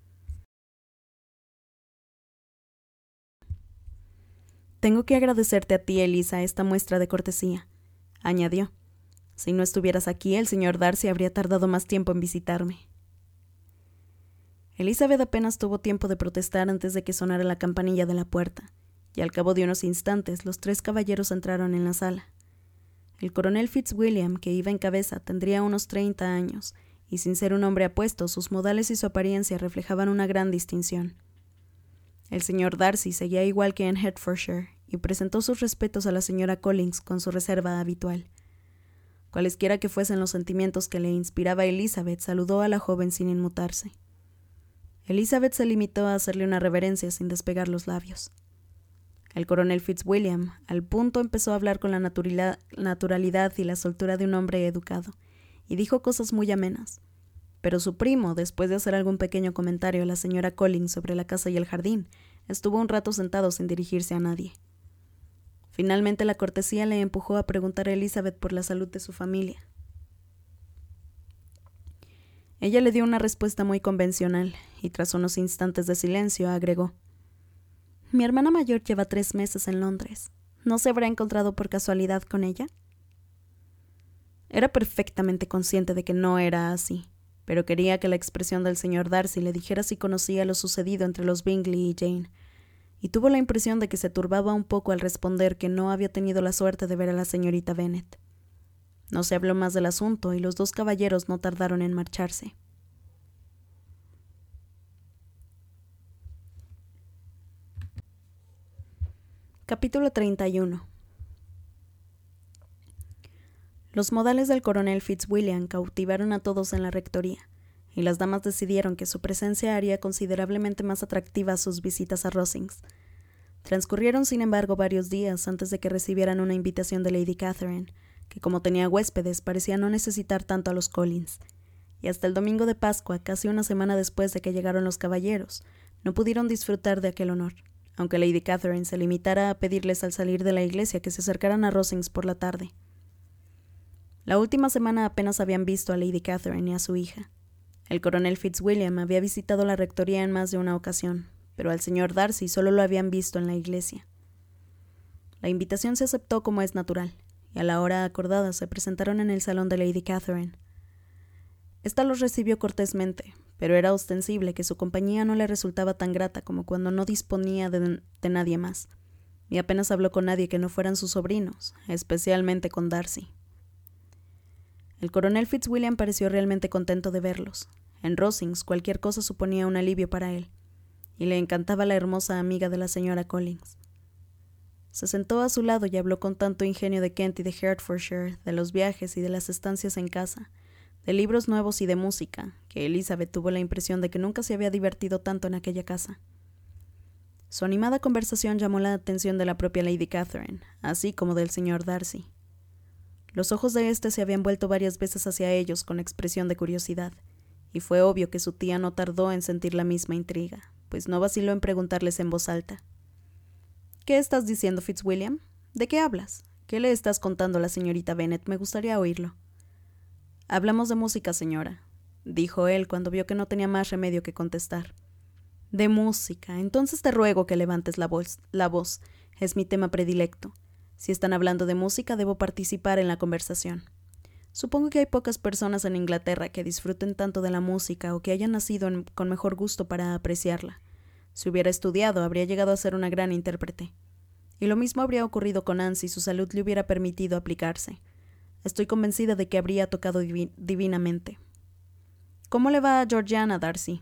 «Tengo que agradecerte a ti, Elisa, esta muestra de cortesía», añadió. «Si no estuvieras aquí, el señor Darcy habría tardado más tiempo en visitarme». Elizabeth apenas tuvo tiempo de protestar antes de que sonara la campanilla de la puerta, y al cabo de unos instantes los 3 caballeros entraron en la sala. El coronel Fitzwilliam, que iba en cabeza, tendría unos 30 años, y sin ser un hombre apuesto, sus modales y su apariencia reflejaban una gran distinción. El señor Darcy seguía igual que en Hertfordshire, y presentó sus respetos a la señora Collins con su reserva habitual. Cualesquiera que fuesen los sentimientos que le inspiraba Elizabeth, saludó a la joven sin inmutarse. Elizabeth se limitó a hacerle una reverencia sin despegar los labios. El coronel Fitzwilliam, al punto, empezó a hablar con la naturalidad y la soltura de un hombre educado, y dijo cosas muy amenas. Pero su primo, después de hacer algún pequeño comentario a la señora Collins sobre la casa y el jardín, estuvo un rato sentado sin dirigirse a nadie. Finalmente la cortesía le empujó a preguntar a Elizabeth por la salud de su familia. Ella le dio una respuesta muy convencional, y tras unos instantes de silencio agregó: «Mi hermana mayor lleva 3 meses en Londres. ¿No se habrá encontrado por casualidad con ella?» Era perfectamente consciente de que no era así, pero quería que la expresión del señor Darcy le dijera si conocía lo sucedido entre los Bingley y Jane, y tuvo la impresión de que se turbaba un poco al responder que no había tenido la suerte de ver a la señorita Bennet. No se habló más del asunto y los 2 caballeros no tardaron en marcharse. Capítulo 31. Los modales del coronel Fitzwilliam cautivaron a todos en la rectoría, y las damas decidieron que su presencia haría considerablemente más atractivas sus visitas a Rosings. Transcurrieron, sin embargo, varios días antes de que recibieran una invitación de Lady Catherine, que como tenía huéspedes parecía no necesitar tanto a los Collins, y hasta el domingo de Pascua, casi una semana después de que llegaron los caballeros, no pudieron disfrutar de aquel honor, aunque Lady Catherine se limitara a pedirles al salir de la iglesia que se acercaran a Rosings por la tarde. La última semana apenas habían visto a Lady Catherine y a su hija. El coronel Fitzwilliam había visitado la rectoría en más de una ocasión, pero al señor Darcy solo lo habían visto en la iglesia. La invitación se aceptó como es natural, y a la hora acordada se presentaron en el salón de Lady Catherine. Esta los recibió cortésmente, pero era ostensible que su compañía no le resultaba tan grata como cuando no disponía de nadie más, y apenas habló con nadie que no fueran sus sobrinos, especialmente con Darcy. El coronel Fitzwilliam pareció realmente contento de verlos. En Rosings cualquier cosa suponía un alivio para él, y le encantaba la hermosa amiga de la señora Collins. Se sentó a su lado y habló con tanto ingenio de Kent y de Hertfordshire, de los viajes y de las estancias en casa, de libros nuevos y de música, que Elizabeth tuvo la impresión de que nunca se había divertido tanto en aquella casa. Su animada conversación llamó la atención de la propia Lady Catherine, así como del señor Darcy. Los ojos de éste se habían vuelto varias veces hacia ellos con expresión de curiosidad, y fue obvio que su tía no tardó en sentir la misma intriga, pues no vaciló en preguntarles en voz alta: «¿Qué estás diciendo, Fitzwilliam? ¿De qué hablas? ¿Qué le estás contando a la señorita Bennet? Me gustaría oírlo». «Hablamos de música, señora», dijo él cuando vio que no tenía más remedio que contestar. «De música. Entonces te ruego que levantes la voz. Es mi tema predilecto. Si están hablando de música, debo participar en la conversación. Supongo que hay pocas personas en Inglaterra que disfruten tanto de la música o que hayan nacido con mejor gusto para apreciarla. Si hubiera estudiado, habría llegado a ser una gran intérprete. Y lo mismo habría ocurrido con Anne si su salud le hubiera permitido aplicarse. Estoy convencida de que habría tocado divinamente. ¿Cómo le va a Georgiana, Darcy?»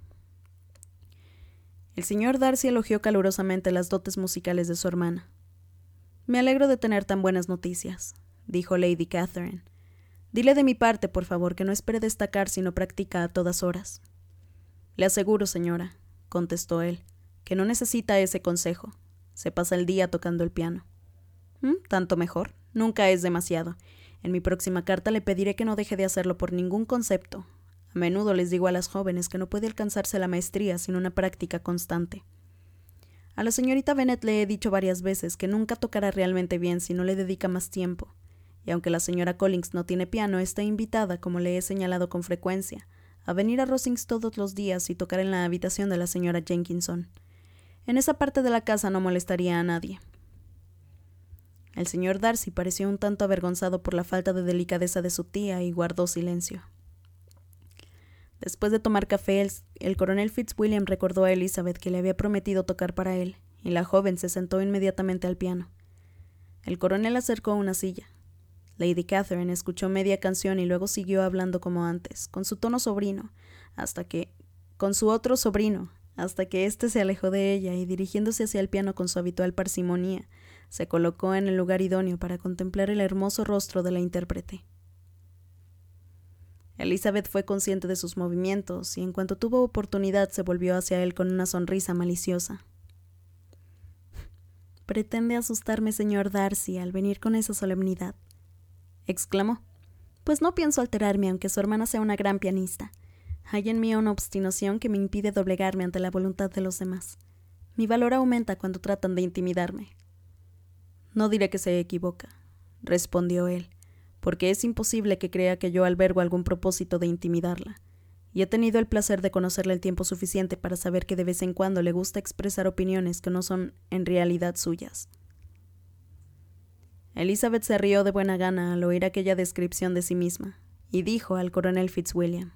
El señor Darcy elogió calurosamente las dotes musicales de su hermana. «Me alegro de tener tan buenas noticias», dijo Lady Catherine. «Dile de mi parte, por favor, que no espere destacar si no practica a todas horas». «Le aseguro, señora», contestó él, «que no necesita ese consejo. Se pasa el día tocando el piano». «Tanto mejor. Nunca es demasiado. En mi próxima carta le pediré que no deje de hacerlo por ningún concepto. A menudo les digo a las jóvenes que no puede alcanzarse la maestría sin una práctica constante. A la señorita Bennet le he dicho varias veces que nunca tocará realmente bien si no le dedica más tiempo, y aunque la señora Collins no tiene piano, está invitada, como le he señalado con frecuencia, a venir a Rosings todos los días y tocar en la habitación de la señora Jenkinson. En esa parte de la casa no molestaría a nadie». El señor Darcy pareció un tanto avergonzado por la falta de delicadeza de su tía y guardó silencio. Después de tomar café, el coronel Fitzwilliam recordó a Elizabeth que le había prometido tocar para él, y la joven se sentó inmediatamente al piano. El coronel acercó una silla. Lady Catherine escuchó media canción y luego siguió hablando como antes, con su tono sobrino, con su otro sobrino, hasta que éste se alejó de ella y, dirigiéndose hacia el piano con su habitual parsimonia, se colocó en el lugar idóneo para contemplar el hermoso rostro de la intérprete. Elizabeth fue consciente de sus movimientos y en cuanto tuvo oportunidad se volvió hacia él con una sonrisa maliciosa. «¿Pretende asustarme, señor Darcy, al venir con esa solemnidad?», exclamó. «Pues no pienso alterarme aunque su hermana sea una gran pianista. Hay en mí una obstinación que me impide doblegarme ante la voluntad de los demás. Mi valor aumenta cuando tratan de intimidarme». «No diré que se equivoca», respondió él, «porque es imposible que crea que yo albergo algún propósito de intimidarla. y he tenido el placer de conocerle el tiempo suficiente para saber que de vez en cuando le gusta expresar opiniones que no son en realidad suyas. Elizabeth se rió de buena gana al oír aquella descripción de sí misma, y dijo al coronel Fitzwilliam: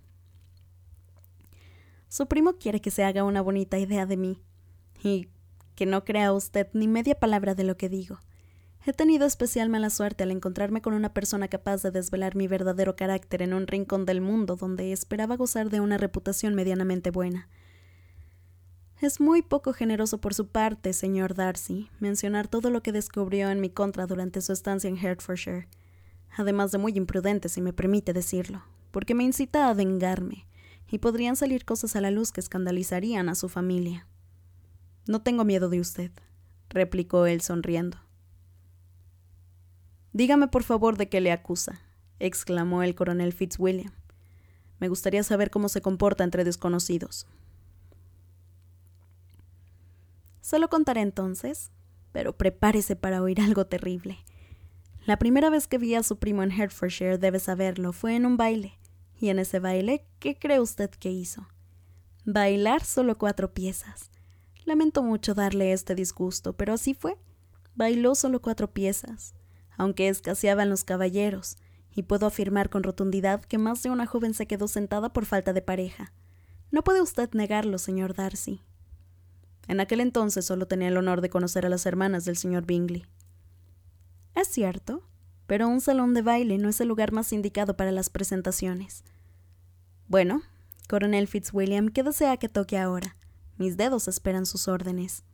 «Su primo quiere que se haga una bonita idea de mí, y que no crea usted ni media palabra de lo que digo. He tenido especial mala suerte al encontrarme con una persona capaz de desvelar mi verdadero carácter en un rincón del mundo donde esperaba gozar de una reputación medianamente buena. Es muy poco generoso por su parte, señor Darcy, mencionar todo lo que descubrió en mi contra durante su estancia en Hertfordshire, además de muy imprudente, si me permite decirlo, porque me incita a vengarme, y podrían salir cosas a la luz que escandalizarían a su familia». «No tengo miedo de usted», replicó él sonriendo. «Dígame por favor de qué le acusa», exclamó el coronel Fitzwilliam. «Me gustaría saber cómo se comporta entre desconocidos». «Se lo contaré entonces, pero prepárese para oír algo terrible. La primera vez que vi a su primo en Hertfordshire, debe saberlo, fue en un baile. Y en ese baile, ¿qué cree usted que hizo? Bailar solo 4 piezas. Lamento mucho darle este disgusto, pero así fue. Bailó solo 4 piezas, aunque escaseaban los caballeros, y puedo afirmar con rotundidad que más de una joven se quedó sentada por falta de pareja. No puede usted negarlo, señor Darcy». En aquel entonces solo tenía el honor de conocer a las hermanas del señor Bingley. «Es cierto, pero un salón de baile no es el lugar más indicado para las presentaciones. Bueno, coronel Fitzwilliam, ¿qué desea que toque ahora? Mis dedos esperan sus órdenes».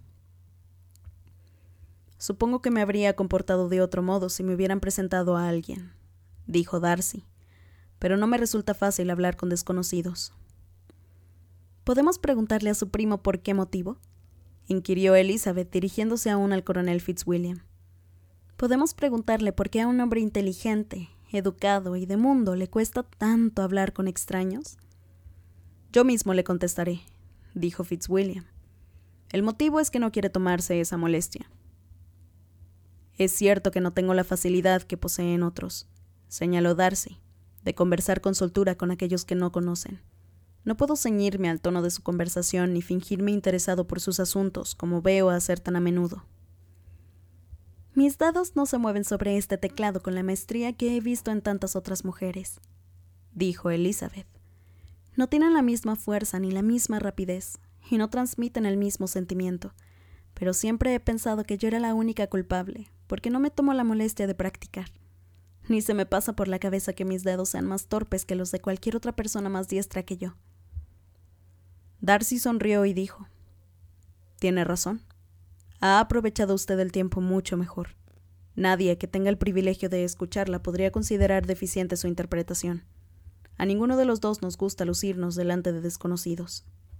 «Supongo que me habría comportado de otro modo si me hubieran presentado a alguien», dijo Darcy, «pero no me resulta fácil hablar con desconocidos». «¿Podemos preguntarle a su primo por qué motivo?», inquirió Elizabeth, dirigiéndose aún al coronel Fitzwilliam. «¿Podemos preguntarle por qué a un hombre inteligente, educado y de mundo le cuesta tanto hablar con extraños?» «Yo mismo le contestaré», dijo Fitzwilliam. «El motivo es que no quiere tomarse esa molestia». «Es cierto que no tengo la facilidad que poseen otros», señaló Darcy, «de conversar con soltura con aquellos que no conocen. No puedo ceñirme al tono de su conversación ni fingirme interesado por sus asuntos, como veo hacer tan a menudo». «Mis dedos no se mueven sobre este teclado con la maestría que he visto en tantas otras mujeres», dijo Elizabeth. «No tienen la misma fuerza ni la misma rapidez, y no transmiten el mismo sentimiento, pero siempre he pensado que yo era la única culpable, porque no me tomo la molestia de practicar. Ni se me pasa por la cabeza que mis dedos sean más torpes que los de cualquier otra persona más diestra que yo». Darcy sonrió y dijo: «Tiene razón. Ha aprovechado usted el tiempo mucho mejor. Nadie que tenga el privilegio de escucharla podría considerar deficiente su interpretación. A ninguno de los dos nos gusta lucirnos delante de desconocidos».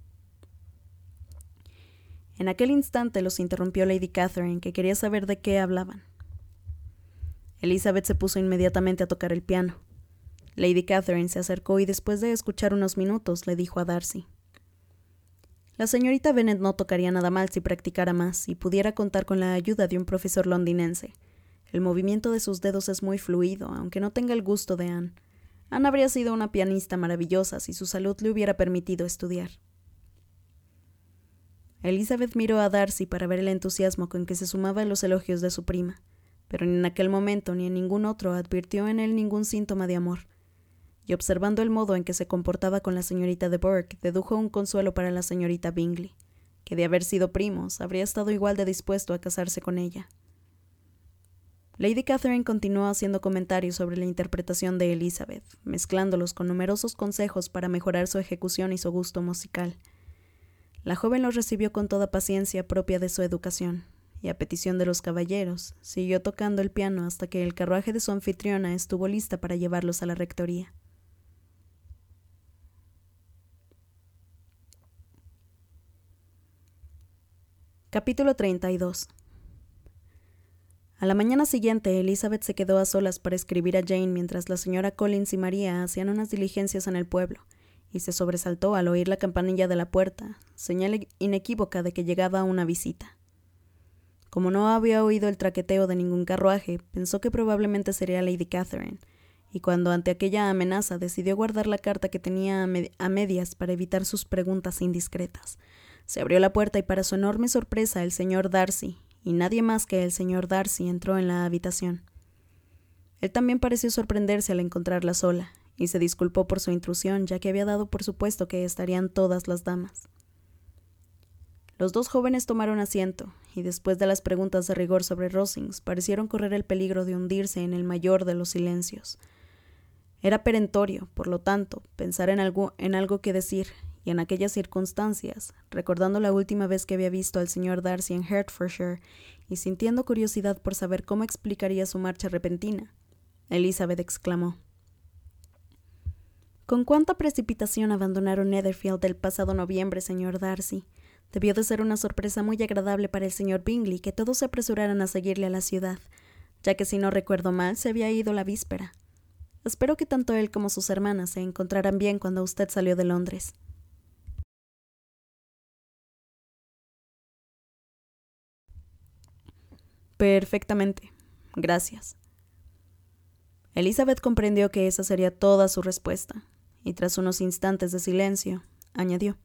En aquel instante los interrumpió Lady Catherine, que quería saber de qué hablaban. Elizabeth se puso inmediatamente a tocar el piano. Lady Catherine se acercó y después de escuchar unos minutos le dijo a Darcy: «La señorita Bennet no tocaría nada mal si practicara más y pudiera contar con la ayuda de un profesor londinense. El movimiento de sus dedos es muy fluido, aunque no tenga el gusto de Anne. Anne habría sido una pianista maravillosa si su salud le hubiera permitido estudiar». Elizabeth miró a Darcy para ver el entusiasmo con que se sumaba a los elogios de su prima, pero ni en aquel momento ni en ningún otro advirtió en él ningún síntoma de amor. Y observando el modo en que se comportaba con la señorita de Bourgh, dedujo un consuelo para la señorita Bingley, que de haber sido primos, habría estado igual de dispuesto a casarse con ella. Lady Catherine continuó haciendo comentarios sobre la interpretación de Elizabeth, mezclándolos con numerosos consejos para mejorar su ejecución y su gusto musical. La joven los recibió con toda paciencia propia de su educación, y a petición de los caballeros, siguió tocando el piano hasta que el carruaje de su anfitriona estuvo lista para llevarlos a la rectoría. Capítulo 32. A la mañana siguiente, Elizabeth se quedó a solas para escribir a Jane mientras la señora Collins y María hacían unas diligencias en el pueblo, y se sobresaltó al oír la campanilla de la puerta, señal inequívoca de que llegaba una visita. Como no había oído el traqueteo de ningún carruaje, pensó que probablemente sería Lady Catherine, y cuando ante aquella amenaza decidió guardar la carta que tenía a medias para evitar sus preguntas indiscretas. Se abrió la puerta y para su enorme sorpresa el señor Darcy, y nadie más que el señor Darcy, entró en la habitación. Él también pareció sorprenderse al encontrarla sola, y se disculpó por su intrusión, ya que había dado por supuesto que estarían todas las damas. Los dos jóvenes tomaron asiento, y después de las preguntas de rigor sobre Rosings, parecieron correr el peligro de hundirse en el mayor de los silencios. Era perentorio, por lo tanto, pensar en algo que decir, y en aquellas circunstancias, recordando la última vez que había visto al señor Darcy en Hertfordshire, y sintiendo curiosidad por saber cómo explicaría su marcha repentina, Elizabeth exclamó: «¿Con cuánta precipitación abandonaron Netherfield el pasado noviembre, señor Darcy? Debió de ser una sorpresa muy agradable para el señor Bingley que todos se apresuraran a seguirle a la ciudad, ya que si no recuerdo mal se había ido la víspera. Espero que tanto él como sus hermanas se encontraran bien cuando usted salió de Londres». «Perfectamente. Gracias». Elizabeth comprendió que esa sería toda su respuesta, y tras unos instantes de silencio, añadió: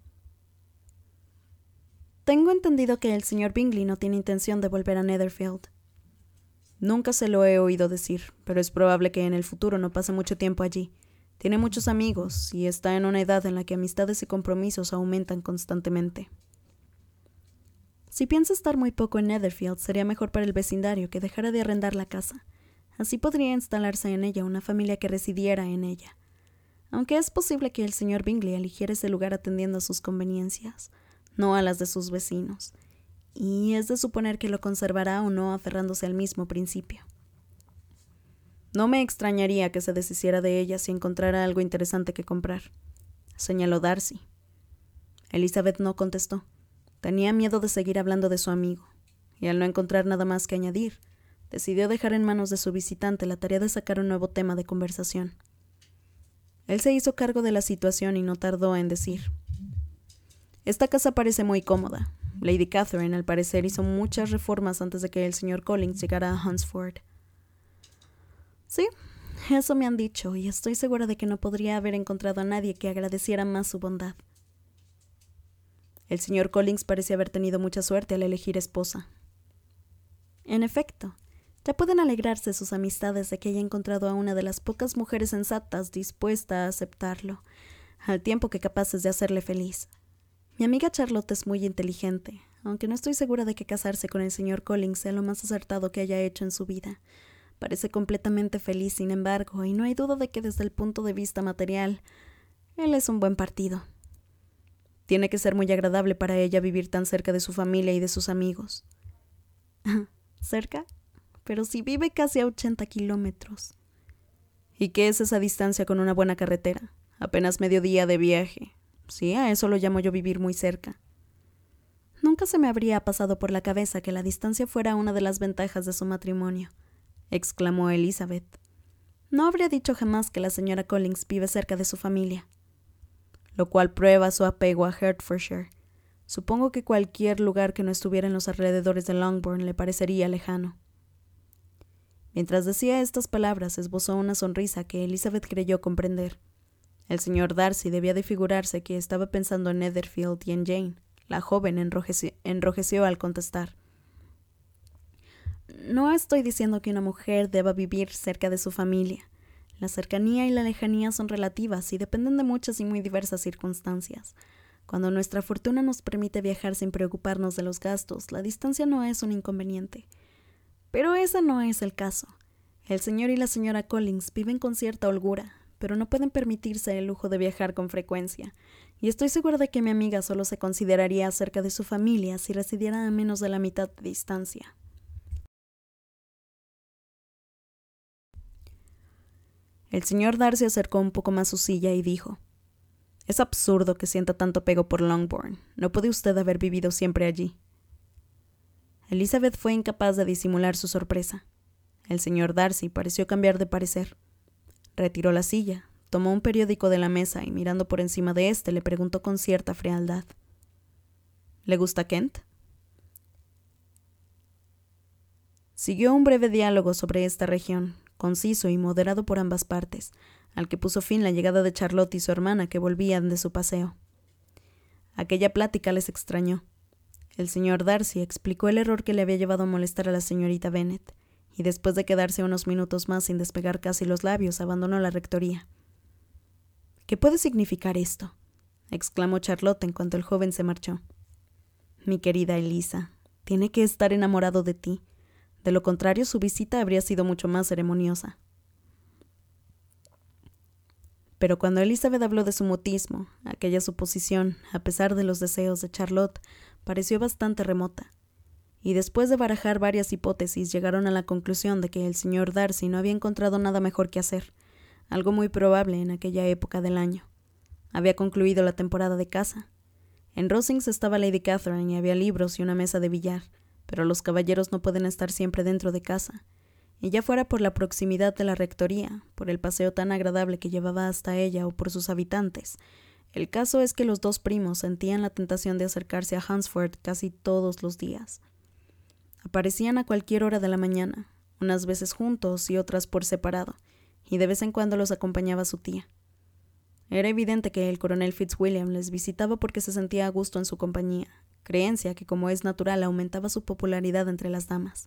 «Tengo entendido que el señor Bingley no tiene intención de volver a Netherfield». «Nunca se lo he oído decir, pero es probable que en el futuro no pase mucho tiempo allí. Tiene muchos amigos y está en una edad en la que amistades y compromisos aumentan constantemente». «Si piensa estar muy poco en Netherfield, sería mejor para el vecindario que dejara de arrendar la casa. Así podría instalarse en ella una familia que residiera en ella. Aunque es posible que el señor Bingley eligiera ese lugar atendiendo a sus conveniencias, no a las de sus vecinos, y es de suponer que lo conservará o no aferrándose al mismo principio. No me extrañaría que se deshiciera de ella si encontrara algo interesante que comprar», señaló Darcy. Elizabeth no contestó. Tenía miedo de seguir hablando de su amigo, y al no encontrar nada más que añadir, decidió dejar en manos de su visitante la tarea de sacar un nuevo tema de conversación. Él se hizo cargo de la situación y no tardó en decir: «Esta casa parece muy cómoda. Lady Catherine, al parecer, hizo muchas reformas antes de que el señor Collins llegara a Hunsford». «Sí, eso me han dicho, y estoy segura de que no podría haber encontrado a nadie que agradeciera más su bondad». El señor Collins parecía haber tenido mucha suerte al elegir esposa. «En efecto, ya pueden alegrarse sus amistades de que haya encontrado a una de las pocas mujeres sensatas dispuesta a aceptarlo, al tiempo que capaces de hacerle feliz. Mi amiga Charlotte es muy inteligente, aunque no estoy segura de que casarse con el señor Collins sea lo más acertado que haya hecho en su vida. Parece completamente feliz, sin embargo, y no hay duda de que desde el punto de vista material, él es un buen partido. Tiene que ser muy agradable para ella vivir tan cerca de su familia y de sus amigos». «¿Cerca? Pero si vive casi a 80 kilómetros». «¿Y qué es esa distancia con una buena carretera? Apenas medio día de viaje. Sí, a eso lo llamo yo vivir muy cerca». «Nunca se me habría pasado por la cabeza que la distancia fuera una de las ventajas de su matrimonio», exclamó Elizabeth. «No habría dicho jamás que la señora Collins vive cerca de su familia». «Lo cual prueba su apego a Hertfordshire. Supongo que cualquier lugar que no estuviera en los alrededores de Longbourn le parecería lejano». Mientras decía estas palabras, esbozó una sonrisa que Elizabeth creyó comprender. El señor Darcy debía de figurarse que estaba pensando en Netherfield y en Jane. La joven enrojeció al contestar: «No estoy diciendo que una mujer deba vivir cerca de su familia. La cercanía y la lejanía son relativas y dependen de muchas y muy diversas circunstancias. Cuando nuestra fortuna nos permite viajar sin preocuparnos de los gastos, la distancia no es un inconveniente. Pero ese no es el caso. El señor y la señora Collins viven con cierta holgura, pero no pueden permitirse el lujo de viajar con frecuencia, y estoy segura de que mi amiga solo se consideraría cerca de su familia si residiera a menos de la mitad de distancia». El señor Darcy acercó un poco más su silla y dijo: «Es absurdo que sienta tanto apego por Longbourn. No puede usted haber vivido siempre allí». Elizabeth fue incapaz de disimular su sorpresa. El señor Darcy pareció cambiar de parecer. Retiró la silla, tomó un periódico de la mesa y mirando por encima de éste le preguntó con cierta frialdad: «¿Le gusta Kent?». Siguió un breve diálogo sobre esta región, conciso y moderado por ambas partes, al que puso fin la llegada de Charlotte y su hermana que volvían de su paseo. Aquella plática les extrañó. El señor Darcy explicó el error que le había llevado a molestar a la señorita Bennet, y después de quedarse unos minutos más sin despegar casi los labios, abandonó la rectoría. «¿Qué puede significar esto?», exclamó Charlotte en cuanto el joven se marchó. «Mi querida Elisa, tiene que estar enamorado de ti. De lo contrario, su visita habría sido mucho más ceremoniosa». Pero cuando Elizabeth habló de su mutismo, aquella suposición, a pesar de los deseos de Charlotte, pareció bastante remota. Y después de barajar varias hipótesis, llegaron a la conclusión de que el señor Darcy no había encontrado nada mejor que hacer, algo muy probable en aquella época del año. Había concluido la temporada de caza. En Rosings estaba Lady Catherine y había libros y una mesa de billar, pero los caballeros no pueden estar siempre dentro de casa. Y ya fuera por la proximidad de la rectoría, por el paseo tan agradable que llevaba hasta ella o por sus habitantes, el caso es que los dos primos sentían la tentación de acercarse a Hunsford casi todos los días. Aparecían a cualquier hora de la mañana, unas veces juntos y otras por separado, y de vez en cuando los acompañaba su tía. Era evidente que el coronel Fitzwilliam les visitaba porque se sentía a gusto en su compañía, creencia que, como es natural, aumentaba su popularidad entre las damas.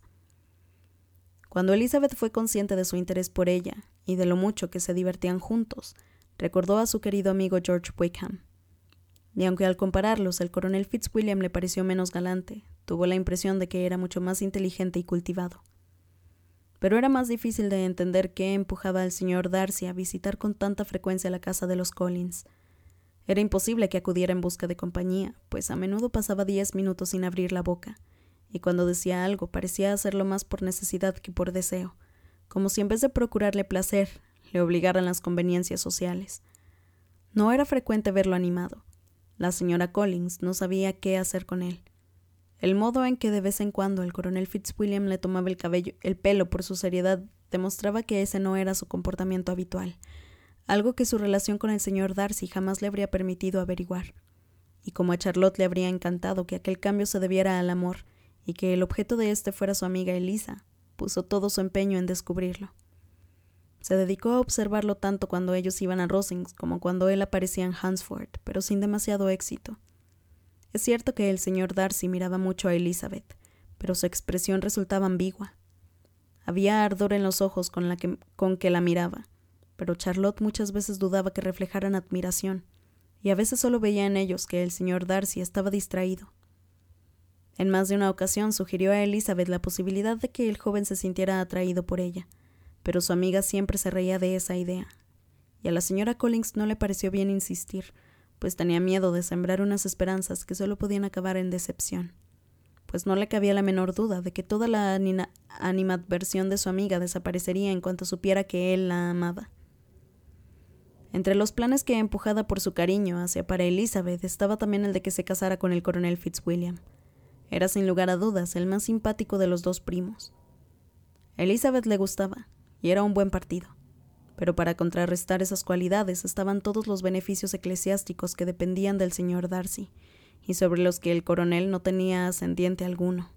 Cuando Elizabeth fue consciente de su interés por ella y de lo mucho que se divertían juntos, recordó a su querido amigo George Wickham. Y aunque al compararlos el coronel Fitzwilliam le pareció menos galante, tuvo la impresión de que era mucho más inteligente y cultivado. Pero era más difícil de entender qué empujaba al señor Darcy a visitar con tanta frecuencia la casa de los Collins. Era imposible que acudiera en busca de compañía, pues a menudo pasaba 10 minutos sin abrir la boca, y cuando decía algo parecía hacerlo más por necesidad que por deseo, como si en vez de procurarle placer, le obligaran las conveniencias sociales. No era frecuente verlo animado. La señora Collins no sabía qué hacer con él. El modo en que de vez en cuando el coronel Fitzwilliam le tomaba el pelo por su seriedad demostraba que ese no era su comportamiento habitual, algo que su relación con el señor Darcy jamás le habría permitido averiguar. Y como a Charlotte le habría encantado que aquel cambio se debiera al amor y que el objeto de éste fuera su amiga Elisa, puso todo su empeño en descubrirlo. Se dedicó a observarlo tanto cuando ellos iban a Rosings como cuando él aparecía en Hunsford, pero sin demasiado éxito. Es cierto que el señor Darcy miraba mucho a Elizabeth, pero su expresión resultaba ambigua. Había ardor en los ojos con que la miraba, pero Charlotte muchas veces dudaba que reflejaran admiración, y a veces solo veía en ellos que el señor Darcy estaba distraído. En más de una ocasión sugirió a Elizabeth la posibilidad de que el joven se sintiera atraído por ella, pero su amiga siempre se reía de esa idea, y a la señora Collins no le pareció bien insistir, pues tenía miedo de sembrar unas esperanzas que solo podían acabar en decepción, pues no le cabía la menor duda de que toda la animadversión de su amiga desaparecería en cuanto supiera que él la amaba. Entre los planes que, empujada por su cariño hacia para Elizabeth, estaba también el de que se casara con el coronel Fitzwilliam. Era sin lugar a dudas el más simpático de los dos primos. Elizabeth le gustaba, y era un buen partido, pero para contrarrestar esas cualidades estaban todos los beneficios eclesiásticos que dependían del señor Darcy, y sobre los que el coronel no tenía ascendiente alguno.